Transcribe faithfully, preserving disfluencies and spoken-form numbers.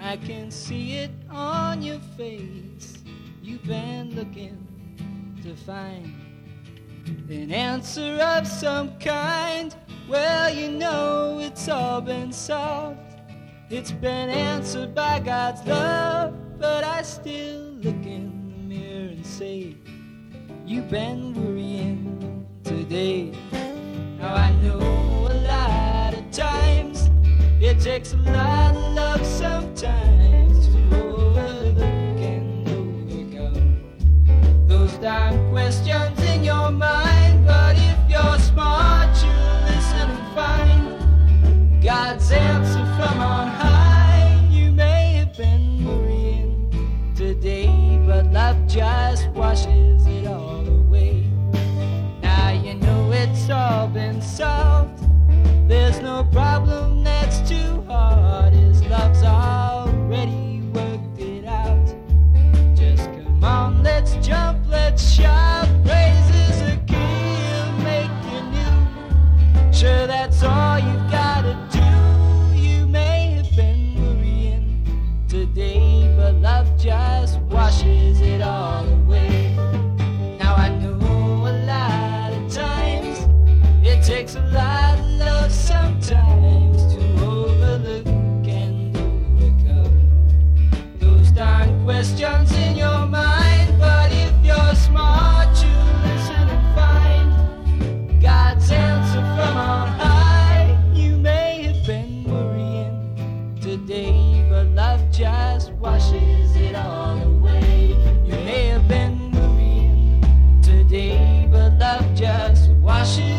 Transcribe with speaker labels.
Speaker 1: I can see it on your face. You've been looking to find an answer of some kind. Well, you know it's all been solved. It's been answered by God's love. But I still look in the mirror and say, you've been worrying today. Now I know a lot of times it takes a lot of love sometimes to overlook and overcome those darn questions in your mind. But if you're smart, you'll listen and find God's answer from on high. You may have been worrying today, but love just washes it all away. Now you know it's all been solved. There's no problem that's too hard. His love's already worked it out. Just come on, let's jump, let's shout. Praises a key, he'll make you new. Sure, that's all you've gotta do. You may have been worrying today, but love just washes it all away. Now I know a lot of times it takes a lot of love sometimes to overlook and overcome those darn questions in your mind. But if you're smart, you listen and find God's answer from on high. You may have been worrying today, but love just washes it all away. You may have been worrying today, but love just washes